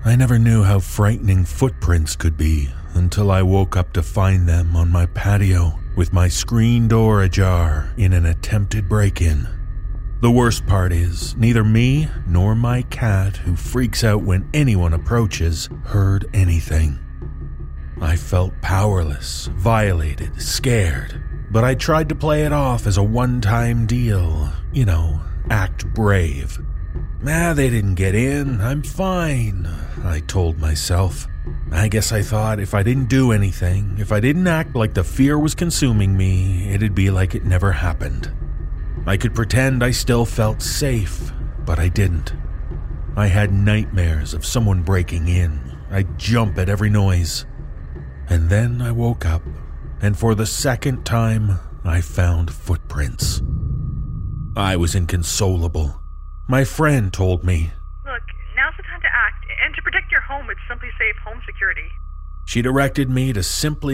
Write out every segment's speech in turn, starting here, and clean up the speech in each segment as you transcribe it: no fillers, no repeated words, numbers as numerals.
I never knew how frightening footprints could be until I woke up to find them on my patio with my screen door ajar in an attempted break-in. The worst part is, neither me nor my cat, who freaks out when anyone approaches, heard anything. I felt powerless, violated, scared, but I tried to play it off as a one-time deal, act brave. They didn't get in, I'm fine, I told myself. I guess I thought if I didn't do anything, if I didn't act like the fear was consuming me, it'd be like it never happened. I could pretend I still felt safe, but I didn't. I had nightmares of someone breaking in. I'd jump at every noise. And then I woke up, and for the second time, I found footprints. I was inconsolable. My friend told me, "Look, now's the time to act, and to protect your home with SimpliSafe Home Security." She directed me to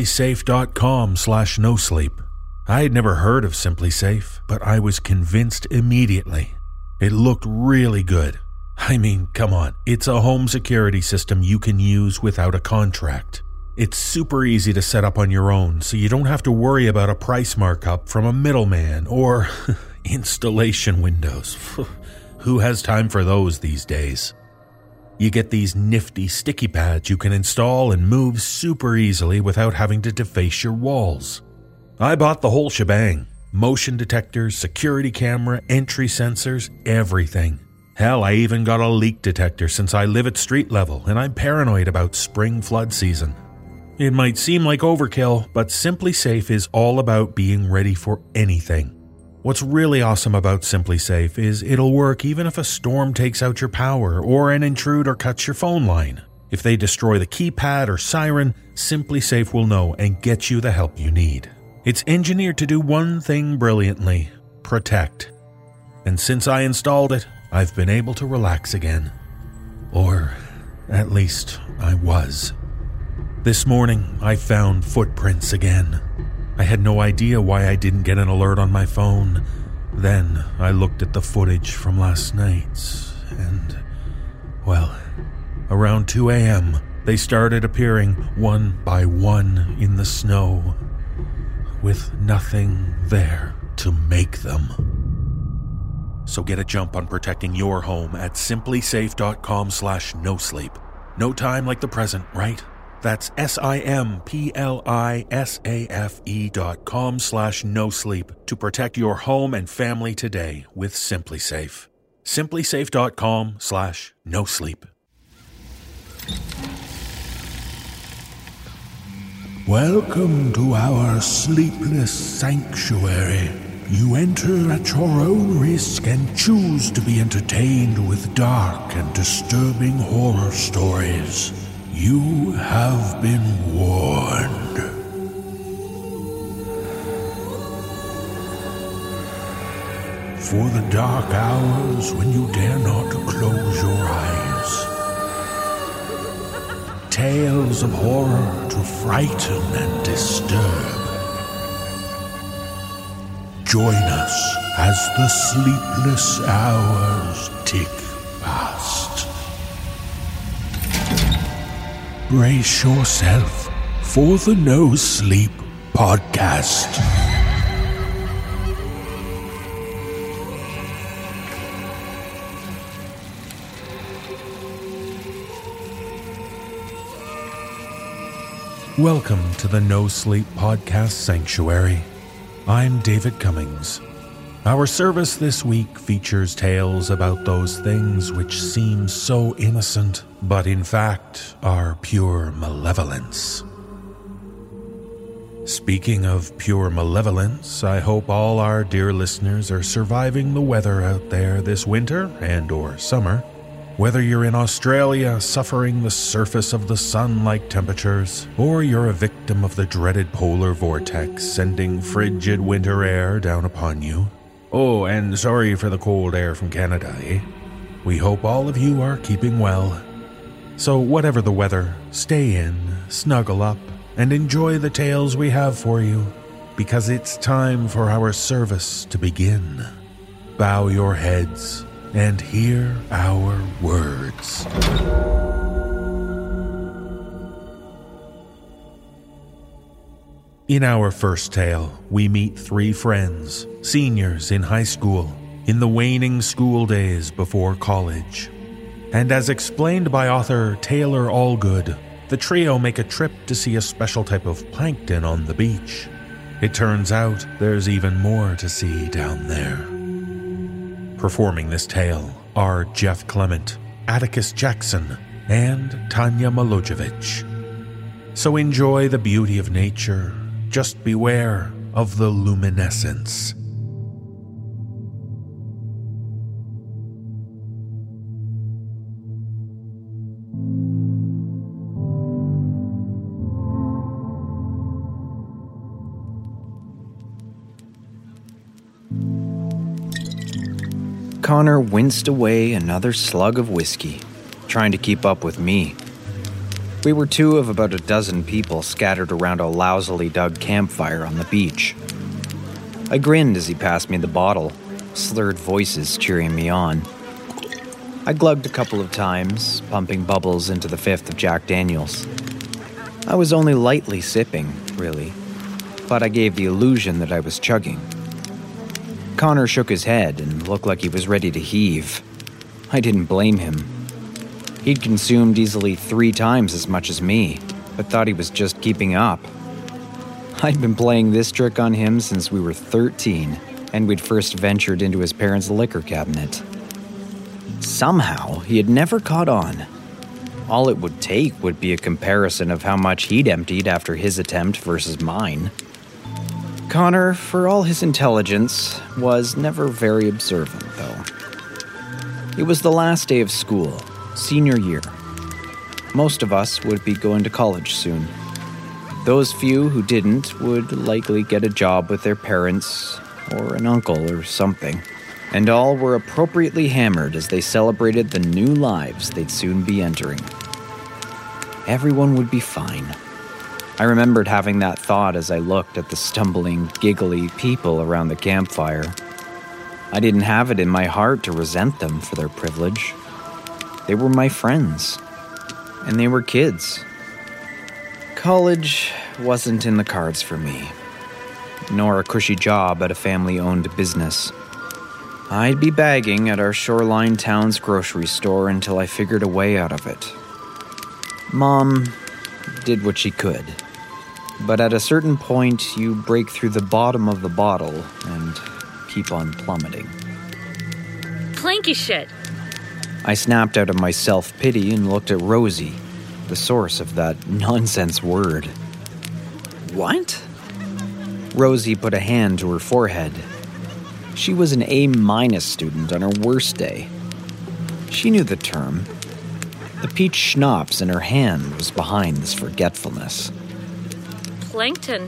simplysafe.com/nosleep. I had never heard of SimpliSafe, but I was convinced immediately. It looked really good. I mean, come on, it's a home security system you can use without a contract. It's super easy to set up on your own, so you don't have to worry about a price markup from a middleman or installation windows. Who has time for those these days? You get these nifty sticky pads you can install and move super easily without having to deface your walls. I bought the whole shebang. Motion detectors, security camera, entry sensors, everything. Hell, I even got a leak detector since I live at street level and I'm paranoid about spring flood season. It might seem like overkill, but SimpliSafe is all about being ready for anything. What's really awesome about SimpliSafe is it'll work even if a storm takes out your power or an intruder cuts your phone line. If they destroy the keypad or siren, SimpliSafe will know and get you the help you need. It's engineered to do one thing brilliantly: protect. And since I installed it, I've been able to relax again. Or at least I was. This morning, I found footprints again. I had no idea why I didn't get an alert on my phone. Then I looked at the footage from last night, and, around 2 a.m., they started appearing one by one in the snow, with nothing there to make them. So get a jump on protecting your home at simplysafe.com/nosleep. No time like the present, right? That's simplisafe.com/nosleep to protect your home and family today with SimpliSafe. simplysafe.com/nosleep. Welcome to our sleepless sanctuary. You enter at your own risk and choose to be entertained with dark and disturbing horror stories. You have been warned. For the dark hours when you dare not close your eyes. Tales of horror to frighten and disturb. Join us as the sleepless hours tick past. Brace yourself for the No Sleep Podcast. Welcome to the No Sleep Podcast Sanctuary. I'm David Cummings. Our service this week features tales about those things which seem so innocent, but in fact are pure malevolence. Speaking of pure malevolence, I hope all our dear listeners are surviving the weather out there this winter and/or summer. Whether you're in Australia suffering the surface of the sun-like temperatures, or you're a victim of the dreaded polar vortex sending frigid winter air down upon you. Oh, and sorry for the cold air from Canada, eh? We hope all of you are keeping well. So whatever the weather, stay in, snuggle up, and enjoy the tales we have for you, because it's time for our service to begin. Bow your heads and hear our words. In our first tale, we meet 3 friends, seniors in high school, in the waning school days before college. And as explained by author Taylor Allgood, the trio make a trip to see a special type of plankton on the beach. It turns out there's even more to see down there. Performing this tale are Jeff Clement, Atticus Jackson, and Tanya Milojevic. So enjoy the beauty of nature, just beware of the luminescence. Connor winced away another slug of whiskey, trying to keep up with me. We were 2 of about a dozen people scattered around a lousily dug campfire on the beach. I grinned as he passed me the bottle, slurred voices cheering me on. I glugged a couple of times, pumping bubbles into the 5th of Jack Daniels. I was only lightly sipping, really, but I gave the illusion that I was chugging. Connor shook his head and looked like he was ready to heave. I didn't blame him. He'd consumed easily 3 times as much as me, but thought he was just keeping up. I'd been playing this trick on him since we were 13, and we'd first ventured into his parents' liquor cabinet. Somehow, he had never caught on. All it would take would be a comparison of how much he'd emptied after his attempt versus mine. Connor, for all his intelligence, was never very observant, though. It was the last day of school, senior year. Most of us would be going to college soon. Those few who didn't would likely get a job with their parents or an uncle or something. And all were appropriately hammered as they celebrated the new lives they'd soon be entering. Everyone would be fine. I remembered having that thought as I looked at the stumbling, giggly people around the campfire. I didn't have it in my heart to resent them for their privilege. They were my friends, and they were kids. College wasn't in the cards for me, nor a cushy job at a family-owned business. I'd be bagging at our shoreline town's grocery store until I figured a way out of it. Mom did what she could, but at a certain point, you break through the bottom of the bottle and keep on plummeting. Planky shit. I snapped out of my self-pity and looked at Rosie, the source of that nonsense word. What? Rosie put a hand to her forehead. She was an A- student on her worst day. She knew the term. The peach schnapps in her hand was behind this forgetfulness. Plankton.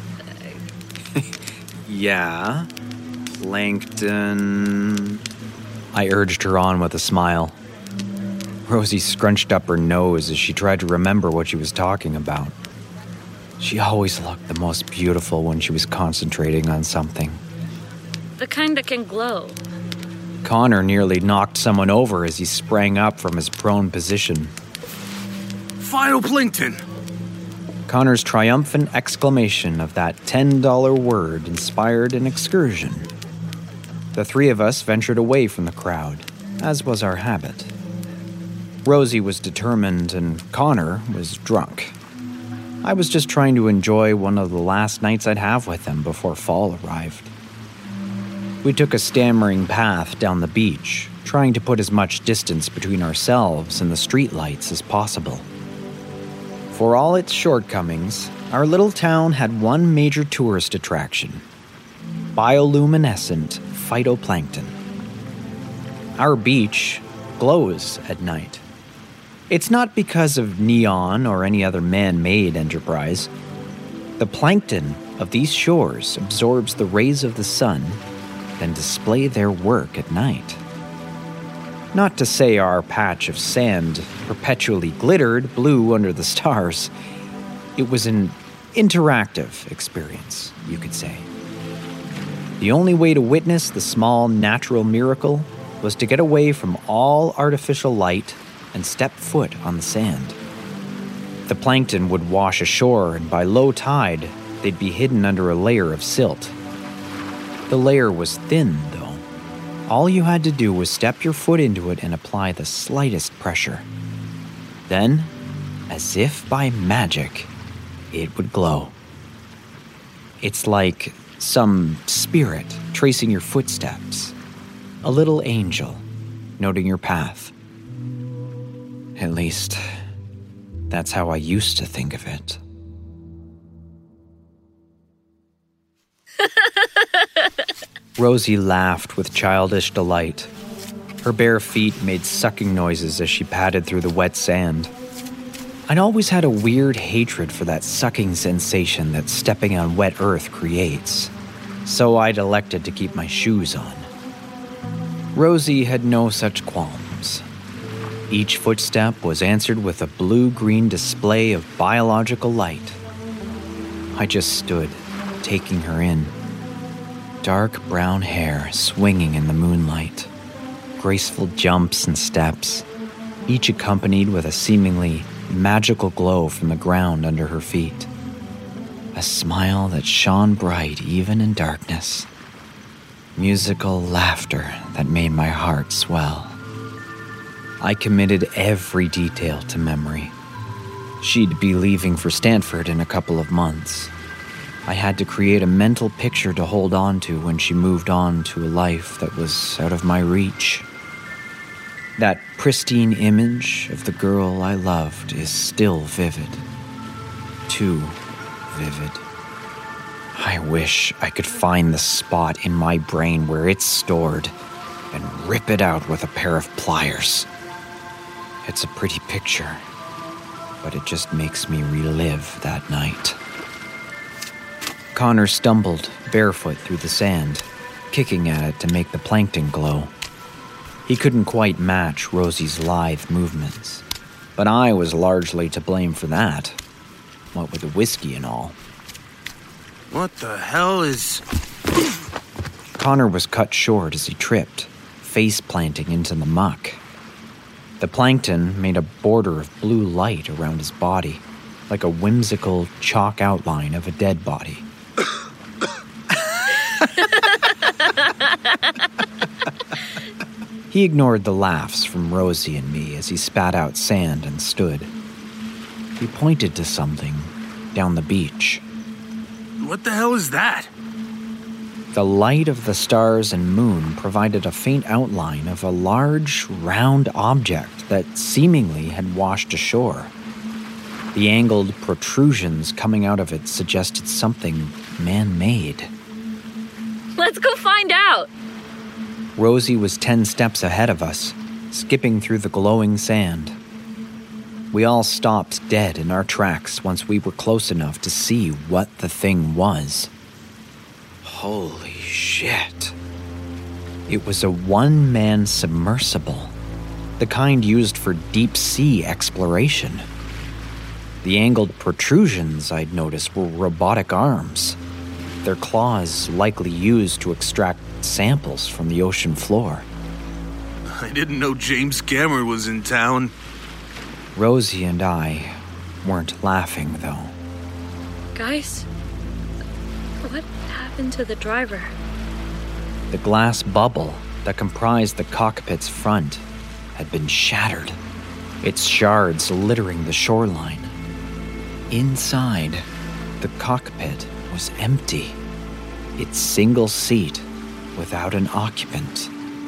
Yeah, plankton. I urged her on with a smile. Rosie scrunched up her nose as she tried to remember what she was talking about. She always looked the most beautiful when she was concentrating on something. The kind that can glow. Connor nearly knocked someone over as he sprang up from his prone position. Phytoplankton! Connor's triumphant exclamation of that $10 word inspired an excursion. The 3 of us ventured away from the crowd, as was our habit. Rosie was determined and Connor was drunk. I was just trying to enjoy one of the last nights I'd have with him before fall arrived. We took a stammering path down the beach, trying to put as much distance between ourselves and the streetlights as possible. For all its shortcomings, our little town had one major tourist attraction: bioluminescent phytoplankton. Our beach glows at night. It's not because of neon or any other man-made enterprise. The plankton of these shores absorbs the rays of the sun and display their work at night. Not to say our patch of sand perpetually glittered blue under the stars. It was an interactive experience, you could say. The only way to witness the small natural miracle was to get away from all artificial light and step foot on the sand. The plankton would wash ashore, and by low tide, they'd be hidden under a layer of silt. The layer was thin, though. All you had to do was step your foot into it and apply the slightest pressure. Then, as if by magic, it would glow. It's like some spirit tracing your footsteps, a little angel noting your path. At least, that's how I used to think of it. Rosie laughed with childish delight. Her bare feet made sucking noises as she padded through the wet sand. I'd always had a weird hatred for that sucking sensation that stepping on wet earth creates, so I'd elected to keep my shoes on. Rosie had no such qualms. Each footstep was answered with a blue-green display of biological light. I just stood, taking her in. Dark brown hair swinging in the moonlight. Graceful jumps and steps, each accompanied with a seemingly magical glow from the ground under her feet. A smile that shone bright even in darkness. Musical laughter that made my heart swell. I committed every detail to memory. She'd be leaving for Stanford in a couple of months. I had to create a mental picture to hold on to when she moved on to a life that was out of my reach. That pristine image of the girl I loved is still vivid. Too vivid. I wish I could find the spot in my brain where it's stored and rip it out with a pair of pliers. It's a pretty picture, but it just makes me relive that night. Connor stumbled barefoot through the sand, kicking at it to make the plankton glow. He couldn't quite match Rosie's lithe movements, but I was largely to blame for that, what with the whiskey and all. What the hell is... Connor was cut short as he tripped, face planting into the muck. The plankton made a border of blue light around his body, like a whimsical chalk outline of a dead body. He ignored the laughs from Rosie and me as he spat out sand and stood. He pointed to something down the beach. What the hell is that? The light of the stars and moon provided a faint outline of a large, round object that seemingly had washed ashore. The angled protrusions coming out of it suggested something man-made. Let's go find out! Rosie was 10 steps ahead of us, skipping through the glowing sand. We all stopped dead in our tracks once we were close enough to see what the thing was. Holy shit. It was a one-man submersible, the kind used for deep-sea exploration. The angled protrusions I'd noticed were robotic arms, their claws likely used to extract samples from the ocean floor. I didn't know James Cameron was in town. Rosie and I weren't laughing, though. Guys, what happened to the driver? The glass bubble that comprised the cockpit's front had been shattered, its shards littering the shoreline. Inside, the cockpit was empty, its single seat without an occupant.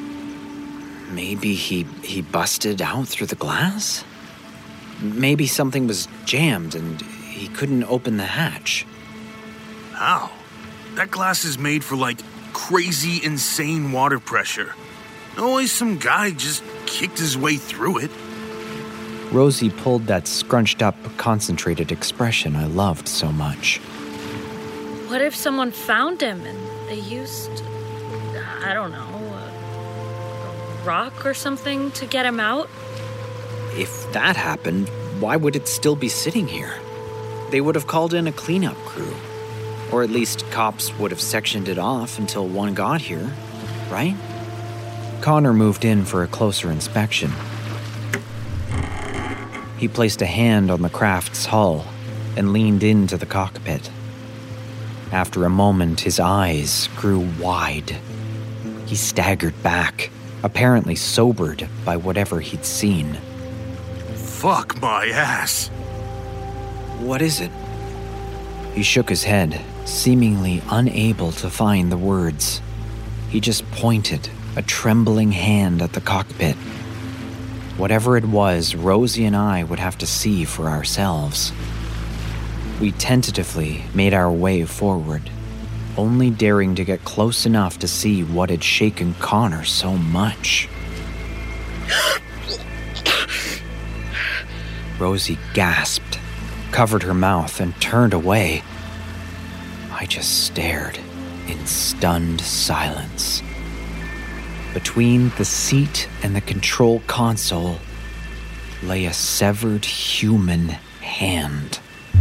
Maybe he busted out through the glass? Maybe something was jammed and he couldn't open the hatch. How? That glass is made for, crazy, insane water pressure. Always some guy just kicked his way through it. Rosie pulled that scrunched-up, concentrated expression I loved so much. What if someone found him and they used, I don't know, a rock or something to get him out? If that happened, why would it still be sitting here? They would have called in a cleanup crew. Or at least cops would have sectioned it off until one got here, right? Connor moved in for a closer inspection. He placed a hand on the craft's hull and leaned into the cockpit. After a moment, his eyes grew wide. He staggered back, apparently sobered by whatever he'd seen. Fuck my ass. What is it? He shook his head, seemingly unable to find the words. He just pointed a trembling hand at the cockpit. Whatever it was, Rosie and I would have to see for ourselves. We tentatively made our way forward, only daring to get close enough to see what had shaken Connor so much. Rosie gasped, covered her mouth, and turned away. I just stared in stunned silence. Between the seat and the control console lay a severed human hand.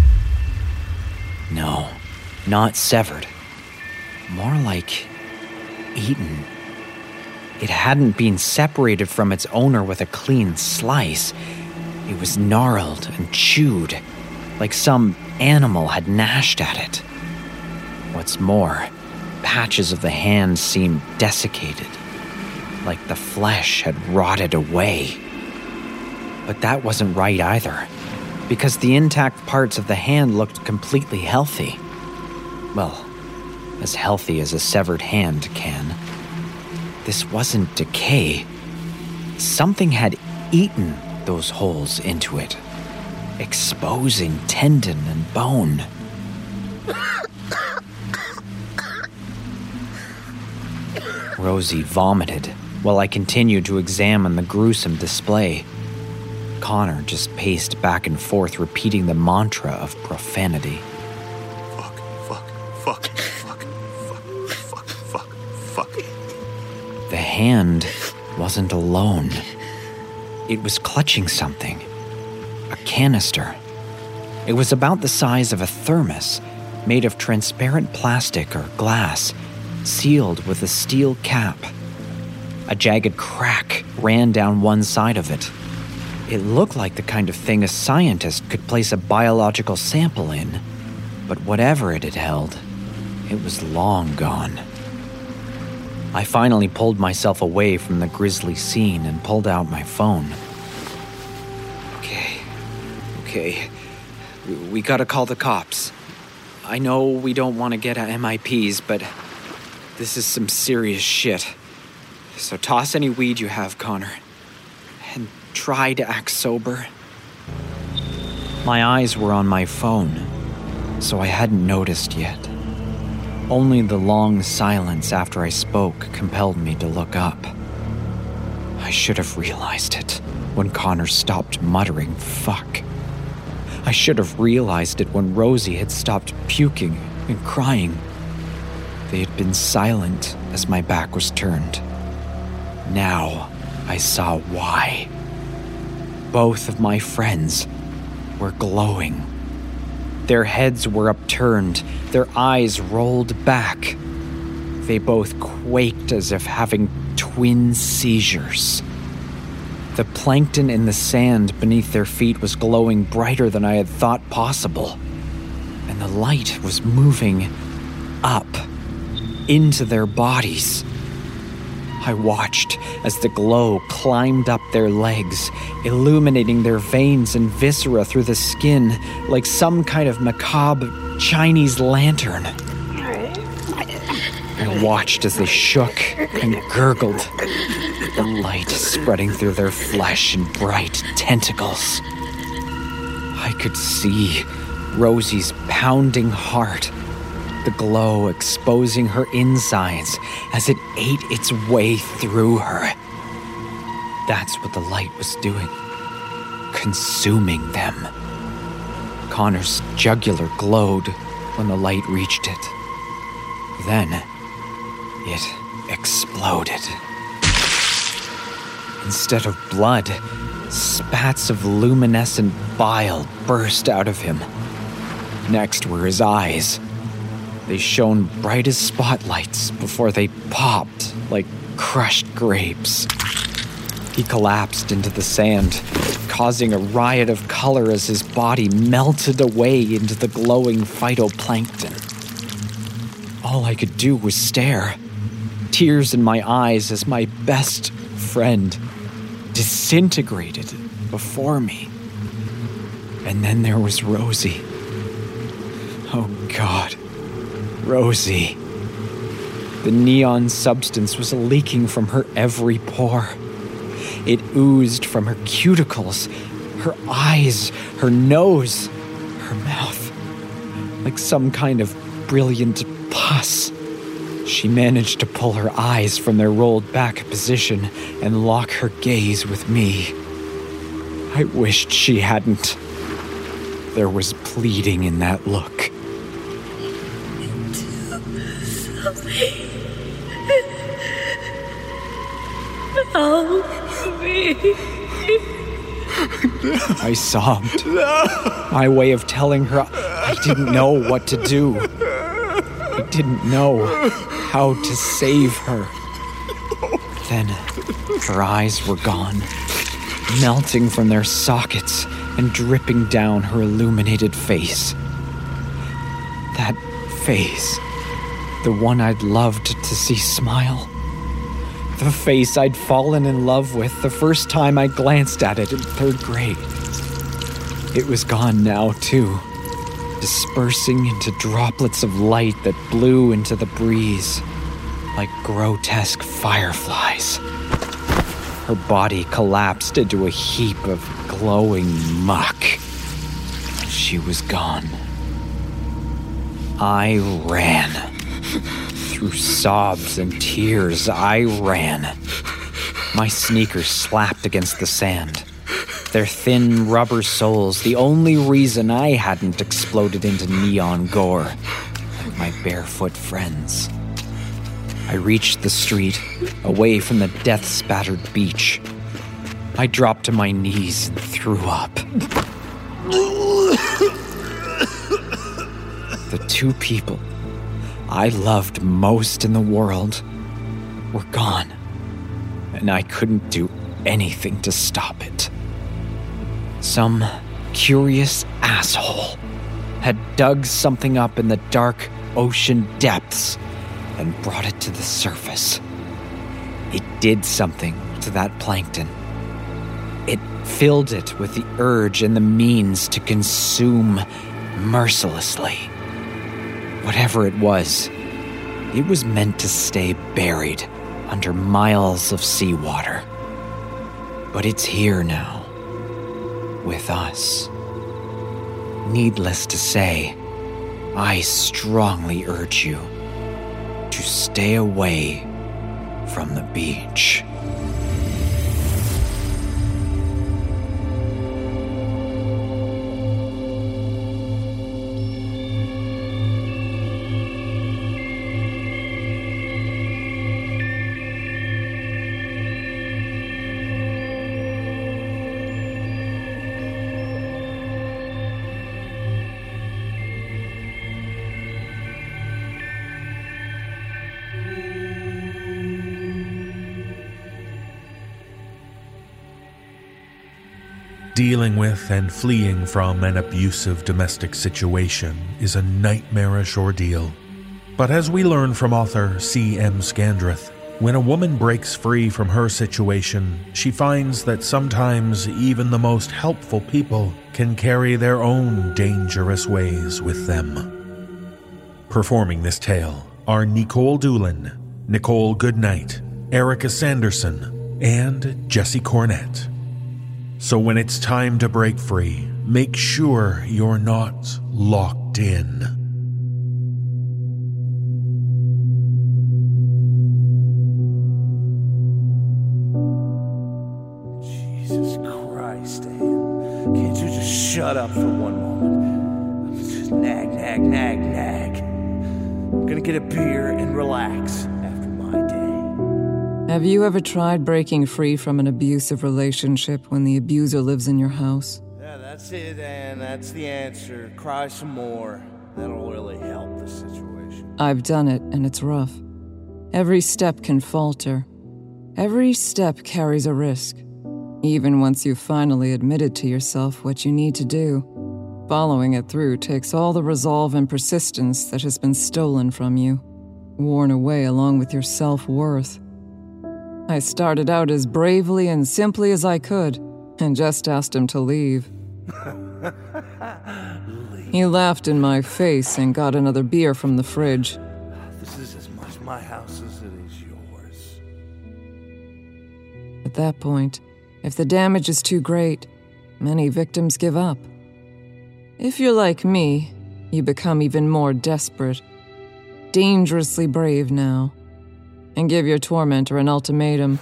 No, not severed. More like eaten. It hadn't been separated from its owner with a clean slice. It was gnarled and chewed, like some animal had gnashed at it. What's more, patches of the hand seemed desiccated, like the flesh had rotted away. But that wasn't right either, because the intact parts of the hand looked completely healthy. Well, as healthy as a severed hand can. This wasn't decay. Something had eaten those holes into it, exposing tendon and bone. Rosie vomited while I continued to examine the gruesome display. Connor just paced back and forth, repeating the mantra of profanity. Fuck, fuck, fuck, fuck, fuck, fuck, fuck, fuck. The hand wasn't alone. It was clutching something. A canister. It was about the size of a thermos, made of transparent plastic or glass, sealed with a steel cap. A jagged crack ran down one side of it. It looked like the kind of thing a scientist could place a biological sample in, but whatever it had held, it was long gone. I finally pulled myself away from the grisly scene and pulled out my phone. Okay, we gotta call the cops. I know we don't want to get at MIPs, but this is some serious shit. So toss any weed you have, Connor, and try to act sober. My eyes were on my phone, so I hadn't noticed yet. Only the long silence after I spoke compelled me to look up. I should have realized it when Connor stopped muttering fuck. I should have realized it when Rosie had stopped puking and crying. They had been silent as my back was turned. Now I saw why. Both of my friends were glowing. Their heads were upturned, their eyes rolled back. They both quaked as if having twin seizures. The plankton in the sand beneath their feet was glowing brighter than I had thought possible, and the light was moving up into their bodies. I watched as the glow climbed up their legs, illuminating their veins and viscera through the skin like some kind of macabre Chinese lantern. I watched as they shook and gurgled, the light spreading through their flesh in bright tentacles. I could see Rosie's pounding heart, the glow exposing her insides as it ate its way through her. That's what the light was doing, consuming them. Connor's jugular glowed when the light reached it. Then, it exploded. Instead of blood, spats of luminescent bile burst out of him. Next were his eyes. They shone bright as spotlights before they popped like crushed grapes. He collapsed into the sand, causing a riot of color as his body melted away into the glowing phytoplankton. All I could do was stare, tears in my eyes as my best friend disintegrated before me. And then there was Rosie. Oh God, Rosie. The neon substance was leaking from her every pore. It oozed from her cuticles, her eyes, her nose, her mouth, like some kind of brilliant pus. She managed to pull her eyes from their rolled back position and lock her gaze with me. I wished she hadn't. There was pleading in that look. Help me. I sobbed. My way of telling her I didn't know what to do. I didn't know how to save her. Then her eyes were gone, melting from their sockets and dripping down her illuminated face. That face, the one I'd loved to see smile. The face I'd fallen in love with the first time I glanced at it in 3rd grade. It was gone now, too, dispersing into droplets of light that blew into the breeze like grotesque fireflies. Her body collapsed into a heap of glowing muck. She was gone. I ran. Through sobs and tears, I ran. My sneakers slapped against the sand. Their thin rubber soles, the only reason I hadn't exploded into neon gore, like my barefoot friends. I reached the street, away from the death-spattered beach. I dropped to my knees and threw up. The 2 people I loved most in the world were gone, and I couldn't do anything to stop it. Some curious asshole had dug something up in the dark ocean depths and brought it to the surface. It did something to that plankton. It filled it with the urge and the means to consume mercilessly. Whatever it was meant to stay buried under miles of seawater. But it's here now, with us. Needless to say, I strongly urge you to stay away from the beach. Dealing with and fleeing from an abusive domestic situation is a nightmarish ordeal. But as we learn from author C.M. Scandreth, when a woman breaks free from her situation, she finds that sometimes even the most helpful people can carry their own dangerous ways with them. Performing this tale are Nicole Doolin, Nicole Goodnight, Erica Sanderson, and Jesse Cornett. So when it's time to break free, make sure you're not locked in. Jesus Christ, Anne. Can't you just shut up for one moment? Just nag. I'm gonna get a beer and relax after my day. Have you ever tried breaking free from an abusive relationship when the abuser lives in your house? Yeah, that's it, Anne. That's the answer. Cry some more. That'll really help the situation. I've done it, and it's rough. Every step can falter. Every step carries a risk. Even once you've finally admitted to yourself what you need to do, following it through takes all the resolve and persistence that has been stolen from you. worn away along with your self-worth. I started out as bravely and simply as I could, and just asked him to leave. He laughed in my face and got another beer from the fridge. This is as much my house as it is yours. At that point, if the damage is too great, many victims give up. If you're like me, you become even more desperate, dangerously brave now, and give your tormentor an ultimatum.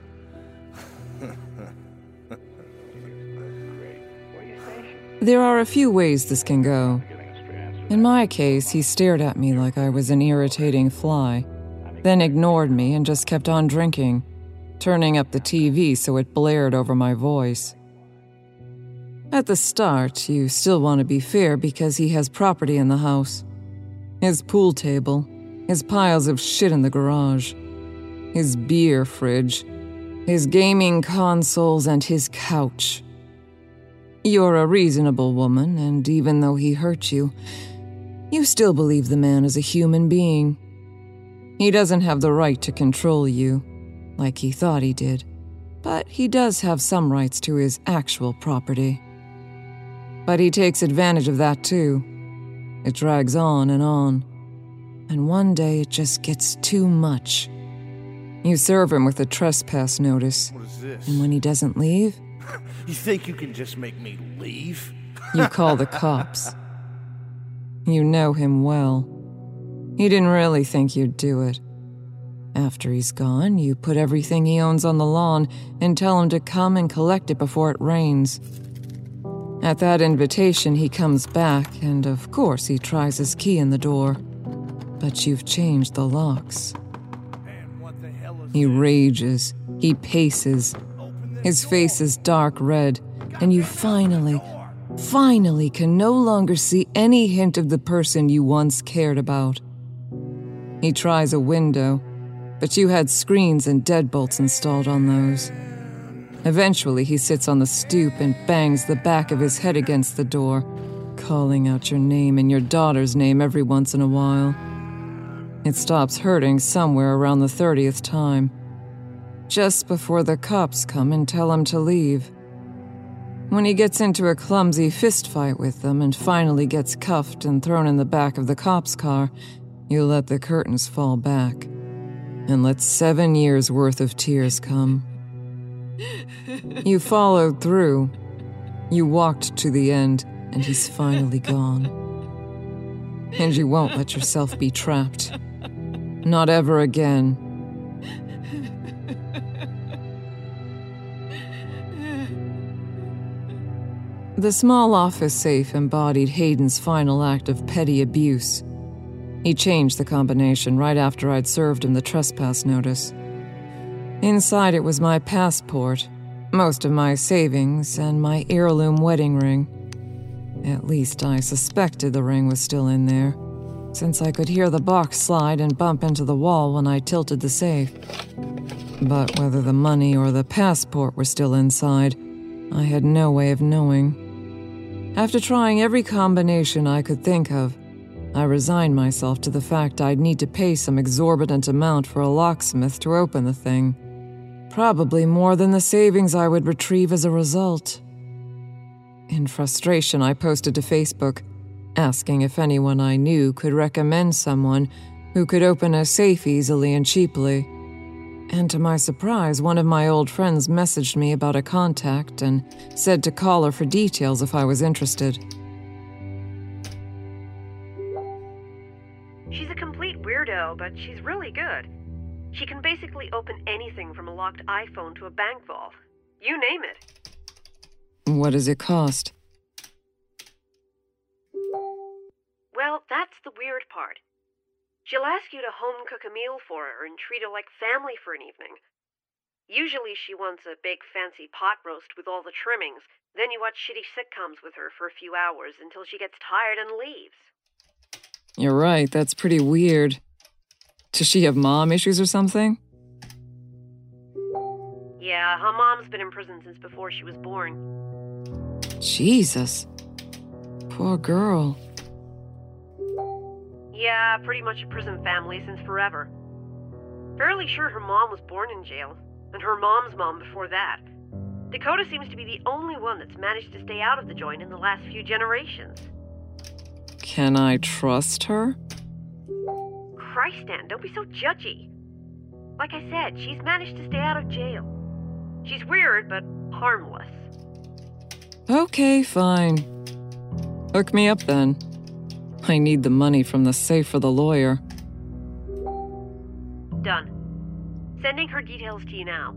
There are a few ways this can go. In my case, he stared at me like I was an irritating fly, then ignored me and just kept on drinking, turning up the TV so it blared over my voice. At the start, you still want to be fair because he has property in the house. His pool table, his piles of shit in the garage, his beer fridge, his gaming consoles, and his couch. You're a reasonable woman, and even though he hurt you, you still believe the man is a human being. He doesn't have the right to control you, like he thought he did, but he does have some rights to his actual property. But he takes advantage of that too. It drags on, and one day it just gets too much. You serve him with a trespass notice, What is this? and when he doesn't leave, You think you can just make me leave? you call the cops. You know him well. He didn't really think you'd do it. After he's gone, you put everything he owns on the lawn and tell him to come and collect it before it rains. At that invitation, he comes back, and of course he tries his key in the door. But you've changed the locks. Man, what the hell is He rages. He paces. His face is dark red, and you finally can no longer see any hint of the person you once cared about. He tries a window, but you had screens and deadbolts installed on those. Eventually, he sits on the stoop and bangs the back of his head against the door, calling out your name and your daughter's name every once in a while. It stops hurting somewhere around the 30th time, just before the cops come and tell him to leave. When he gets into a clumsy fistfight with them and finally gets cuffed and thrown in the back of the cop's car, you let the curtains fall back and let 7 years' worth of tears come. You followed through. You walked to the end, and he's finally gone. And you won't let yourself be trapped. Not ever again. The small office safe embodied Hayden's final act of petty abuse. He changed the combination right after I'd served him the trespass notice. Inside it was my passport, most of my savings, and my heirloom wedding ring. At least I suspected the ring was still in there, since I could hear the box slide and bump into the wall when I tilted the safe. But whether the money or the passport were still inside, I had no way of knowing. After trying every combination I could think of, I resigned myself to the fact I'd need to pay some exorbitant amount for a locksmith to open the thing. Probably more than the savings I would retrieve as a result. In frustration, I posted to Facebook, asking if anyone I knew could recommend someone who could open a safe easily and cheaply. And to my surprise, one of my old friends messaged me about a contact and said to call her for details if I was interested. She's a complete weirdo, but she's really good. She can basically open anything from a locked iPhone to a bank vault. You name it. What does it cost? Well, that's the weird part. She'll ask you to home cook a meal for her and treat her like family for an evening. Usually she wants a big fancy pot roast with all the trimmings. Then you watch shitty sitcoms with her for a few hours until she gets tired and leaves. You're right, that's pretty weird. Does she have mom issues or something? Yeah, her mom's been in prison since before she was born. Jesus. Poor girl. Yeah, pretty much a prison family since forever. Fairly sure her mom was born in jail, and her mom's mom before that. Dakota seems to be the only one that's managed to stay out of the joint in the last few generations. Can I trust her? Christ, Ann, don't be so judgy. Like I said, she's managed to stay out of jail. She's weird, but harmless. Okay, fine. Hook me up then. I need the money from the safe for the lawyer. Done. Sending her details to you now.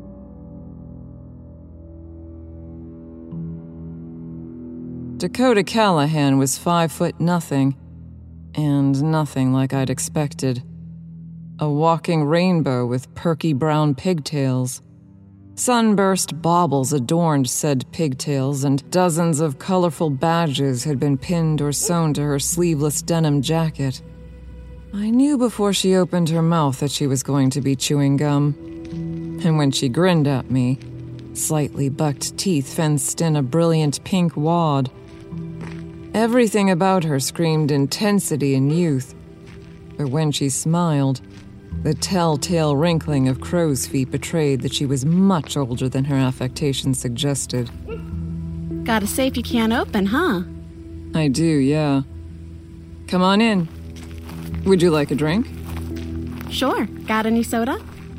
Dakota Callahan was 5'0", and nothing like I'd expected. A walking rainbow with perky brown pigtails. Sunburst baubles adorned said pigtails, and dozens of colorful badges had been pinned or sewn to her sleeveless denim jacket. I knew before she opened her mouth that she was going to be chewing gum. And when she grinned at me, slightly bucked teeth fenced in a brilliant pink wad. Everything about her screamed intensity and youth. But when she smiled, the telltale wrinkling of crow's feet betrayed that she was much older than her affectation suggested. Got a safe you can't open, huh? I do, yeah. Come on in. Would you like a drink? Sure. Got any soda?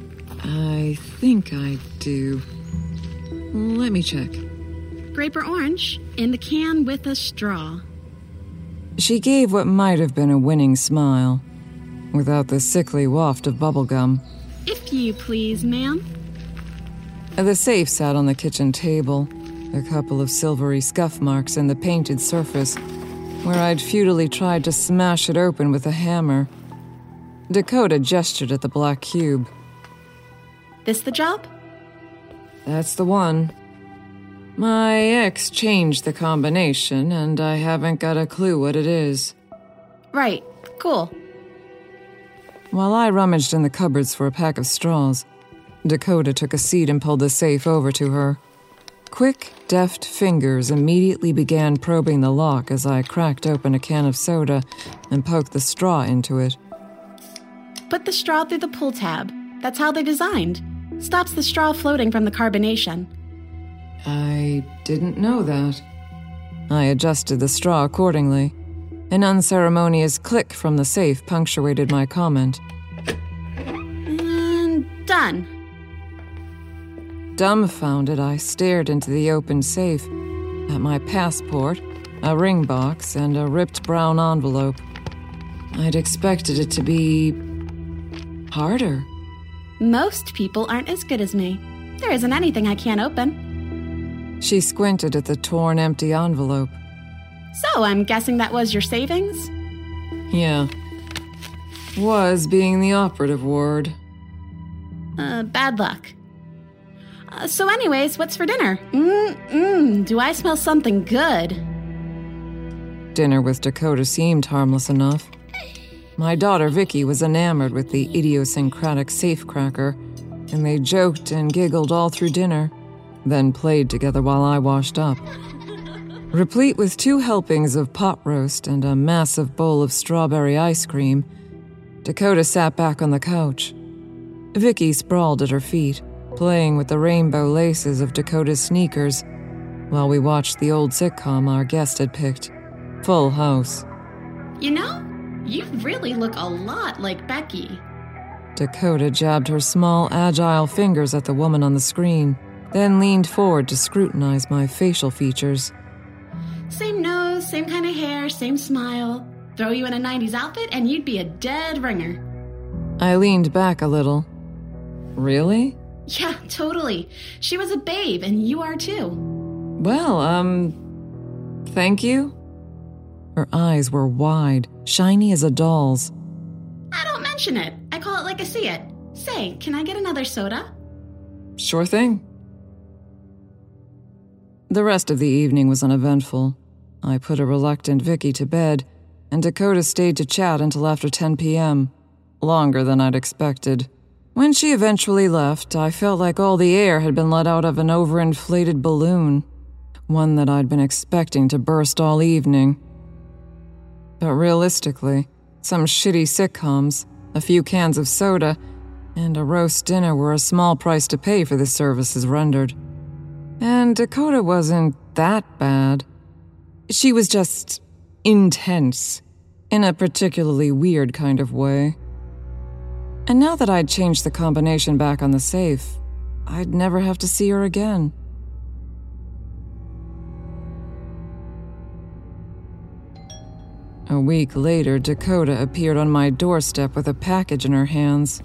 I think I do. Let me check. Grape or orange? In the can with a straw. She gave what might have been a winning smile, without the sickly waft of bubblegum. If you please, ma'am. The safe sat on the kitchen table, a couple of silvery scuff marks in the painted surface, where I'd futilely tried to smash it open with a hammer. Dakota gestured at the black cube. This the job? That's the one. My ex changed the combination, and I haven't got a clue what it is. Right. Cool. While I rummaged in the cupboards for a pack of straws, Dakota took a seat and pulled the safe over to her. Quick, deft fingers immediately began probing the lock as I cracked open a can of soda and poked the straw into it. Put the straw through the pull tab. That's how they're designed. Stops the straw floating from the carbonation. I didn't know that. I adjusted the straw accordingly. An unceremonious click from the safe punctuated my comment. And done. Dumbfounded, I stared into the open safe, at my passport, a ring box, and a ripped brown envelope. I'd expected it to be harder. Most people aren't as good as me. There isn't anything I can't open. She squinted at the torn, empty envelope. So, I'm guessing that was your savings? Yeah. Was being the operative word. Bad luck. So anyways, what's for dinner? Do I smell something good? Dinner with Dakota seemed harmless enough. My daughter Vicky was enamored with the idiosyncratic safecracker, and they joked and giggled all through dinner, then played together while I washed up. Replete with 2 helpings of pot roast and a massive bowl of strawberry ice cream, Dakota sat back on the couch. Vicky sprawled at her feet, playing with the rainbow laces of Dakota's sneakers, while we watched the old sitcom our guest had picked, Full House. You know, you really look a lot like Becky. Dakota jabbed her small, agile fingers at the woman on the screen, then leaned forward to scrutinize my facial features. Same nose, same kind of hair, same smile. Throw you in a 90s outfit and you'd be a dead ringer. I leaned back a little. Really? Yeah, totally. She was a babe, and you are too. Well, thank you? Her eyes were wide, shiny as a doll's. I don't mention it. I call it like I see it. Say, can I get another soda? Sure thing. The rest of the evening was uneventful. I put a reluctant Vicky to bed, and Dakota stayed to chat until after 10 p.m., longer than I'd expected. When she eventually left, I felt like all the air had been let out of an overinflated balloon, one that I'd been expecting to burst all evening. But realistically, Some shitty sitcoms, a few cans of soda, and a roast dinner were a small price to pay for the services rendered. And Dakota wasn't that bad. She was just intense, in a particularly weird kind of way. And now that I'd changed the combination back on the safe, I'd never have to see her again. A week later, Dakota appeared on my doorstep with a package in her hands.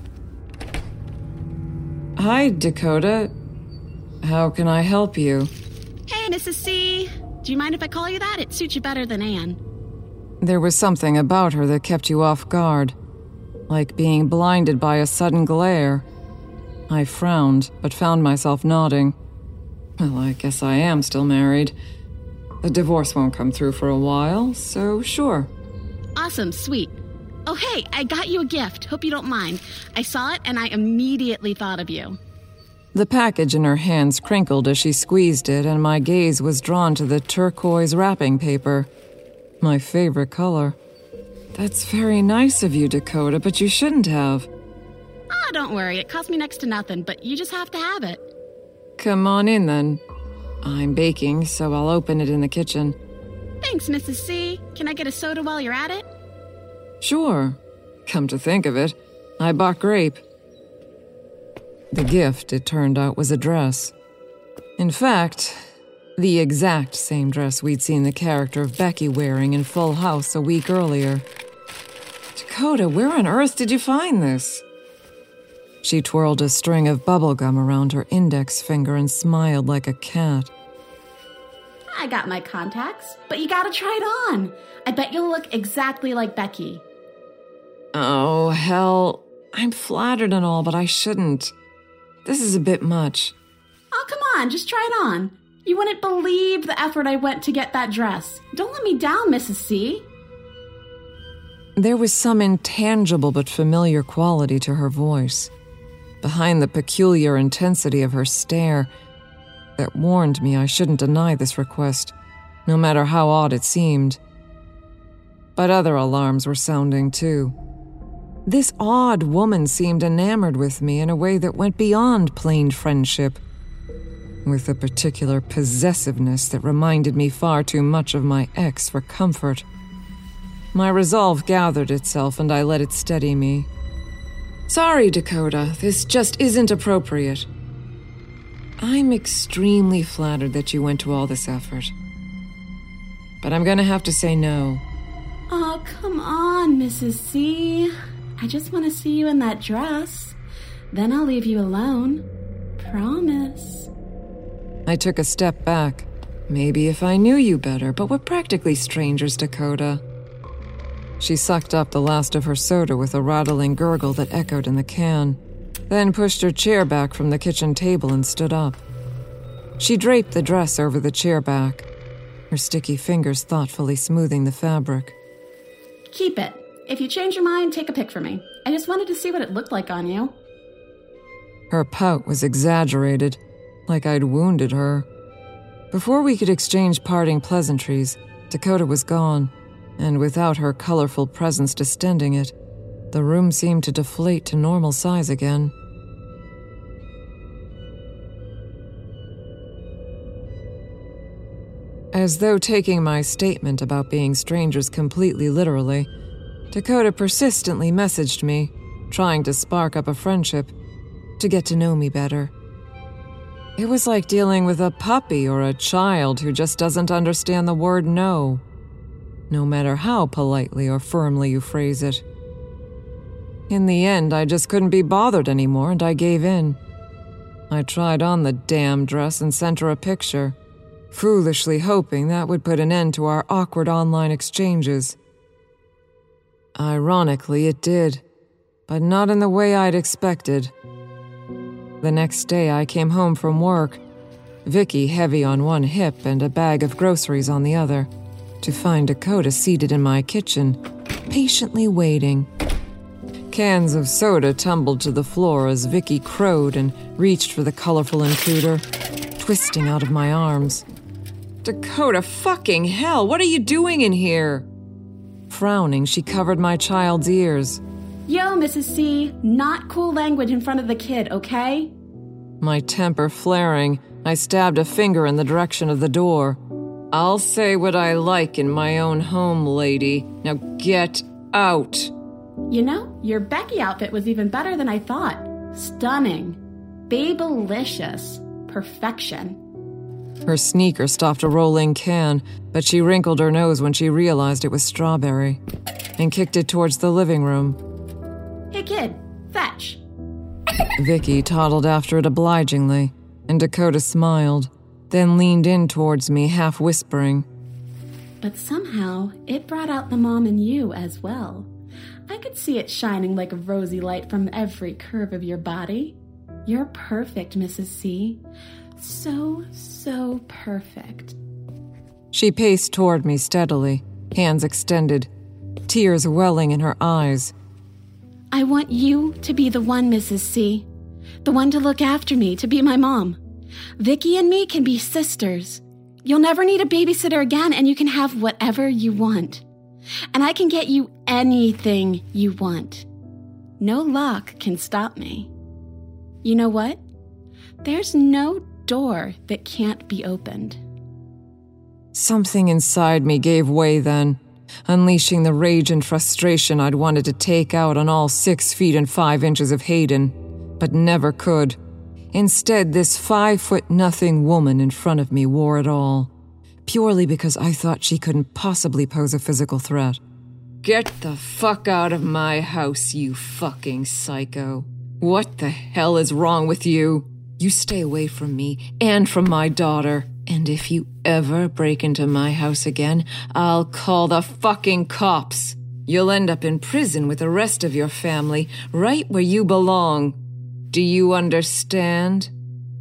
Hi, Dakota. How can I help you? Hey, Mrs. C. Do you mind if I call you that? It suits you better than Anne. There was something about her that kept you off guard, like being blinded by a sudden glare. I frowned, but found myself nodding. Well, I guess I am still married. The divorce won't come through for a while, so sure. Awesome, sweet. Oh, hey, I got you a gift. Hope you don't mind. I saw it and I immediately thought of you. The package in her hands crinkled as she squeezed it, and my gaze was drawn to the turquoise wrapping paper. My favorite color. That's very nice of you, Dakota, but you shouldn't have. Oh, don't worry. It cost me next to nothing, but you just have to have it. Come on in, then. I'm baking, so I'll open it in the kitchen. Thanks, Mrs. C. Can I get a soda while you're at it? Sure. Come to think of it, I bought grape. The gift, it turned out, was a dress. In fact, the exact same dress we'd seen the character of Becky wearing in Full House a week earlier. Dakota, where on earth did you find this? She twirled a string of bubblegum around her index finger and smiled like a cat. I got my contacts, but you gotta try it on. I bet you'll look exactly like Becky. Oh, hell. I'm flattered and all, but I shouldn't. This is a bit much. Oh, come on, just try it on. You wouldn't believe the effort I went to get that dress. Don't let me down, Mrs. C. There was some intangible but familiar quality to her voice, behind the peculiar intensity of her stare, that warned me I shouldn't deny this request, no matter how odd it seemed. But other alarms were sounding too. This odd woman seemed enamored with me in a way that went beyond plain friendship, with a particular possessiveness that reminded me far too much of my ex for comfort. My resolve gathered itself, and I let it steady me. Sorry, Dakota, this just isn't appropriate. I'm extremely flattered that you went to all this effort, but I'm gonna have to say no. Oh, come on, Mrs. C. I just want to see you in that dress. Then I'll leave you alone. Promise. I took a step back. Maybe if I knew you better, but we're practically strangers, Dakota. She sucked up the last of her soda with a rattling gurgle that echoed in the can, then pushed her chair back from the kitchen table and stood up. She draped the dress over the chair back, her sticky fingers thoughtfully smoothing the fabric. Keep it. If you change your mind, take a pic for me. I just wanted to see what it looked like on you. Her pout was exaggerated, like I'd wounded her. Before we could exchange parting pleasantries, Dakota was gone, and without her colorful presence distending it, the room seemed to deflate to normal size again. As though taking my statement about being strangers completely literally, Dakota persistently messaged me, trying to spark up a friendship, to get to know me better. It was like dealing with a puppy or a child who just doesn't understand the word no, no matter how politely or firmly you phrase it. In the end, I just couldn't be bothered anymore, and I gave in. I tried on the damn dress and sent her a picture, foolishly hoping that would put an end to our awkward online exchanges. Ironically, it did, but not in the way I'd expected. The next day, I came home from work, Vicky heavy on one hip and a bag of groceries on the other, to find Dakota seated in my kitchen, patiently waiting. Cans of soda tumbled to the floor as Vicky crowed and reached for the colorful intruder, twisting out of my arms. Dakota, fucking hell, what are you doing in here? Frowning, she covered my child's ears. Yo, Mrs. C, not cool language in front of the kid, okay? My temper flaring, I stabbed a finger in the direction of the door. I'll say what I like in my own home, lady. Now get out. You know, your Becky outfit was even better than I thought. Stunning. Babylicious. Perfection. Her sneaker stopped a rolling can, but she wrinkled her nose when she realized it was strawberry and kicked it towards the living room. Hey kid, fetch. Vicky toddled after it obligingly, and Dakota smiled, then leaned in towards me, half whispering. But somehow, it brought out the mom in you as well. I could see it shining like a rosy light from every curve of your body. You're perfect, Mrs. C. So perfect. She paced toward me steadily, hands extended, tears welling in her eyes. I want you to be the one, Mrs. C. The one to look after me, to be my mom. Vicky and me can be sisters. You'll never need a babysitter again, and you can have whatever you want. And I can get you anything you want. No lock can stop me. You know what? There's no door that can't be opened. Something inside me gave way then, unleashing the rage and frustration I'd wanted to take out on all 6 feet and 5 inches of Hayden, but never could. Instead, this 5'0" woman in front of me wore it all, purely because I thought she couldn't possibly pose a physical threat. Get the fuck out of my house, you fucking psycho. What the hell is wrong with you? You stay away from me and from my daughter. And if you ever break into my house again, I'll call the fucking cops. You'll end up in prison with the rest of your family, right where you belong. Do you understand?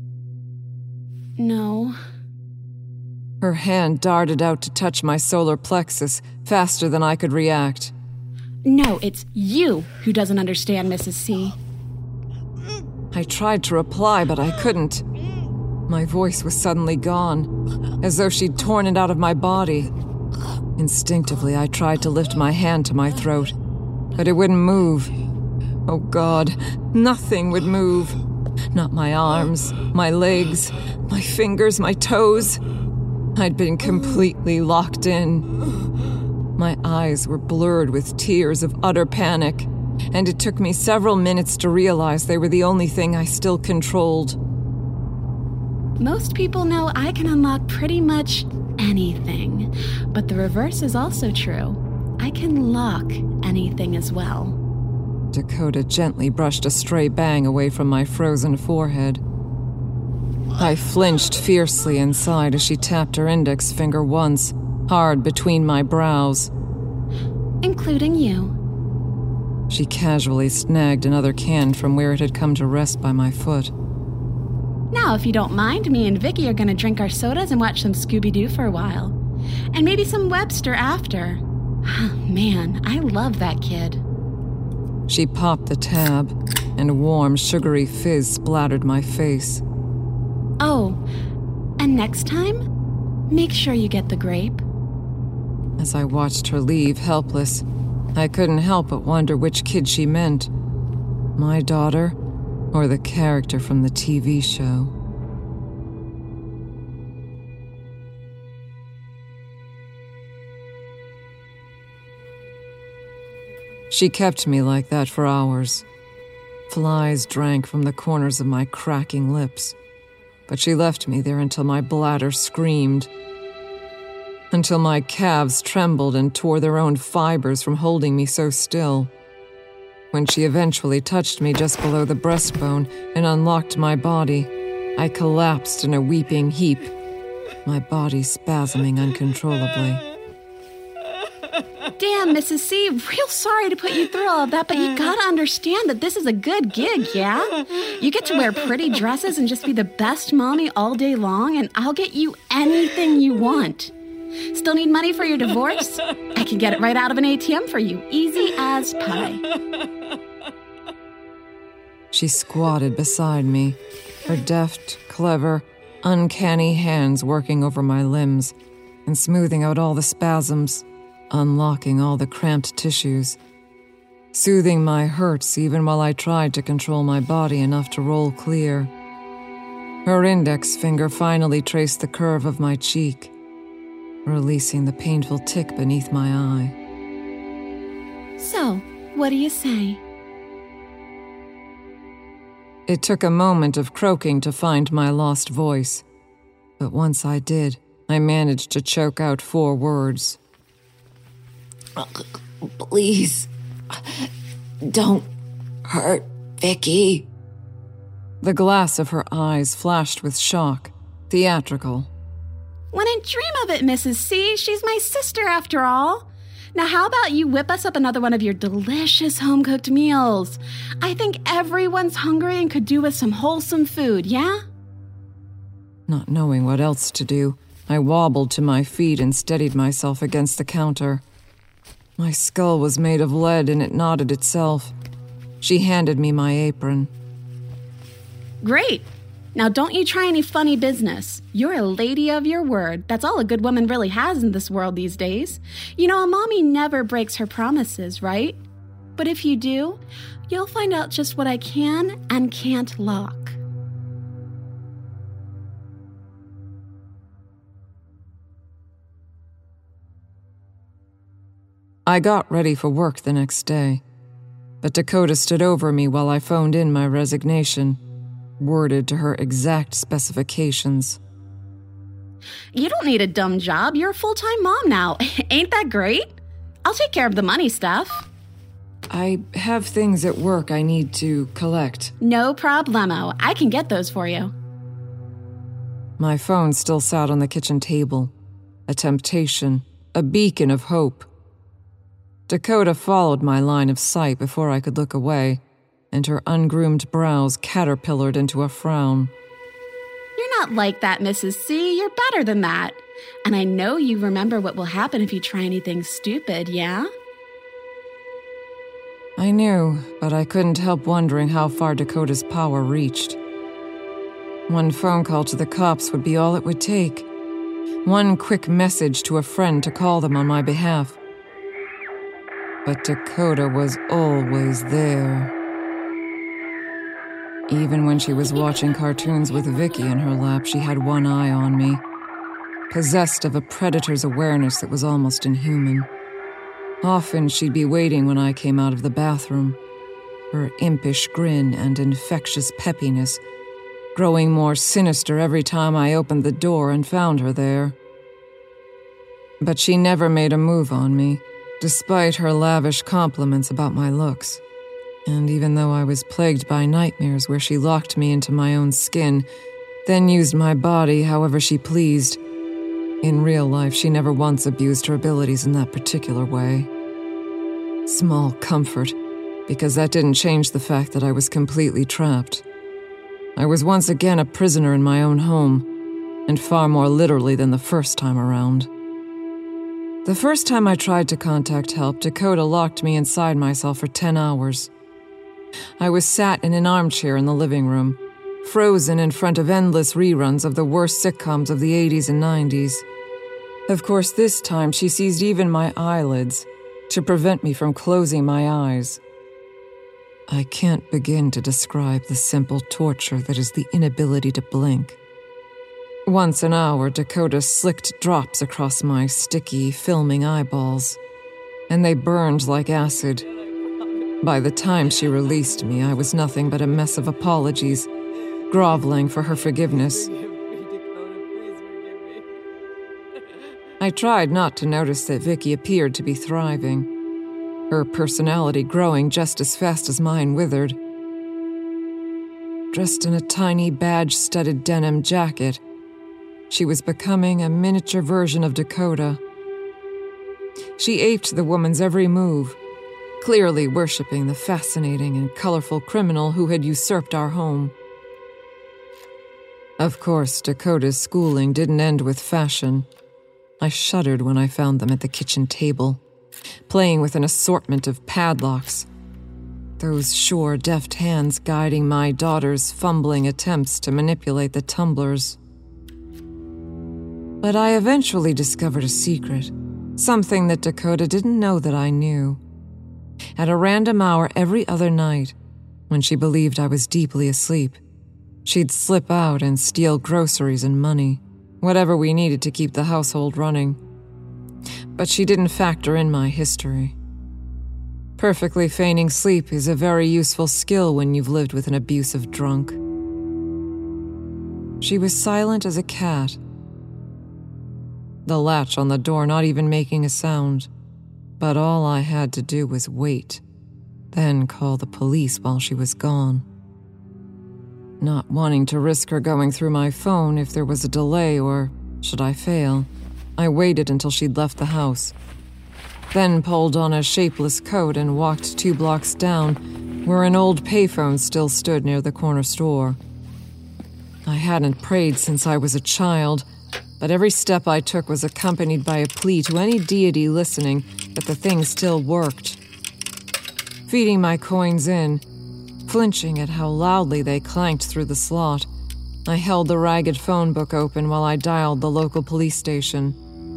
No. Her hand darted out to touch my solar plexus faster than I could react. No, it's you who doesn't understand, Mrs. C. I tried to reply, but I couldn't. My voice was suddenly gone, as though she'd torn it out of my body. Instinctively, I tried to lift my hand to my throat, but it wouldn't move. Oh God, nothing would move. Not my arms, my legs, my fingers, my toes. I'd been completely locked in. My eyes were blurred with tears of utter panic, and it took me several minutes to realize they were the only thing I still controlled. Most people know I can unlock pretty much anything, but the reverse is also true. I can lock anything as well. Dakota gently brushed a stray bang away from my frozen forehead. I flinched fiercely inside as she tapped her index finger once, hard between my brows. Including you. She casually snagged another can from where it had come to rest by my foot. Now, if you don't mind, me and Vicky are going to drink our sodas and watch some Scooby-Doo for a while. And maybe some Webster after. Man, I love that kid. She popped the tab, and a warm, sugary fizz splattered my face. Oh, and next time, make sure you get the grape. As I watched her leave, helpless, I couldn't help but wonder which kid she meant. My daughter, or the character from the TV show. She kept me like that for hours. Flies drank from the corners of my cracking lips, but she left me there until my bladder screamed, until my calves trembled and tore their own fibers from holding me so still. When she eventually touched me just below the breastbone and unlocked my body, I collapsed in a weeping heap, my body spasming uncontrollably. Damn, Mrs. C, real sorry to put you through all of that, but you gotta understand that this is a good gig, yeah? You get to wear pretty dresses and just be the best mommy all day long, and I'll get you anything you want. Still need money for your divorce? I can get it right out of an ATM for you, easy as pie. She squatted beside me, her deft, clever, uncanny hands working over my limbs and smoothing out all the spasms. unlocking all the cramped tissues, soothing my hurts even while I tried to control my body enough to roll clear. Her index finger finally traced the curve of my cheek, releasing the painful tick beneath my eye. So, what do you say? It took a moment of croaking to find my lost voice, but once I did, I managed to choke out 4 words. Please, don't hurt Vicky. The glass of her eyes flashed with shock, theatrical. Wouldn't dream of it, Mrs. C. She's my sister after all. Now how about you whip us up another one of your delicious home-cooked meals? I think everyone's hungry and could do with some wholesome food, yeah? Not knowing what else to do, I wobbled to my feet and steadied myself against the counter. My skull was made of lead and it nodded itself. She handed me my apron. Great. Now don't you try any funny business. You're a lady of your word. That's all a good woman really has in this world these days. You know, a mommy never breaks her promises, right? But if you do, you'll find out just what I can and can't lock. I got ready for work the next day, but Dakota stood over me while I phoned in my resignation, worded to her exact specifications. You don't need a dumb job. You're a full-time mom now. Ain't that great? I'll take care of the money stuff. I have things at work I need to collect. No problemo. I can get those for you. My phone still sat on the kitchen table, a temptation, a beacon of hope. Dakota followed my line of sight before I could look away, and her ungroomed brows caterpillared into a frown. You're not like that, Mrs. C. You're better than that. And I know you remember what will happen if you try anything stupid, yeah? I knew, but I couldn't help wondering how far Dakota's power reached. One phone call to the cops would be all it would take. One quick message to a friend to call them on my behalf. But Dakota was always there. Even when she was watching cartoons with Vicky in her lap, she had one eye on me, possessed of a predator's awareness that was almost inhuman. Often she'd be waiting when I came out of the bathroom, her impish grin and infectious peppiness growing more sinister every time I opened the door and found her there. But she never made a move on me, despite her lavish compliments about my looks. And even though I was plagued by nightmares where she locked me into my own skin, then used my body however she pleased, in real life she never once abused her abilities in that particular way. Small comfort, because that didn't change the fact that I was completely trapped. I was once again a prisoner in my own home, and far more literally than the first time around. The first time I tried to contact help, Dakota locked me inside myself for 10 hours. I was sat in an armchair in the living room, frozen in front of endless reruns of the worst sitcoms of the 80s and 90s. Of course, this time she seized even my eyelids to prevent me from closing my eyes. I can't begin to describe the simple torture that is the inability to blink. Once an hour, Dakota slicked drops across my sticky, filming eyeballs, and they burned like acid. By the time she released me, I was nothing but a mess of apologies, groveling for her forgiveness. I tried not to notice that Vicky appeared to be thriving, her personality growing just as fast as mine withered. Dressed in a tiny badge-studded denim jacket, she was becoming a miniature version of Dakota. She aped the woman's every move, clearly worshipping the fascinating and colorful criminal who had usurped our home. Of course, Dakota's schooling didn't end with fashion. I shuddered when I found them at the kitchen table, playing with an assortment of padlocks, those sure, deft hands guiding my daughter's fumbling attempts to manipulate the tumblers. But I eventually discovered a secret, Something that Dakota didn't know that I knew. At a random hour every other night, when she believed I was deeply asleep, she'd slip out and steal groceries and money, whatever we needed to keep the household running. But she didn't factor in my history. Perfectly feigning sleep is a very useful skill when you've lived with an abusive drunk. She was silent as a cat, the latch on the door not even making a sound, but all I had to do was wait, then call the police while she was gone. Not wanting to risk her going through my phone if there was a delay or should I fail, I waited until she'd left the house, then pulled on a shapeless coat and walked 2 blocks down where an old payphone still stood near the corner store. I hadn't prayed since I was a child, but every step I took was accompanied by a plea to any deity listening that the thing still worked. Feeding my coins in, flinching at how loudly they clanked through the slot, I held the ragged phone book open while I dialed the local police station.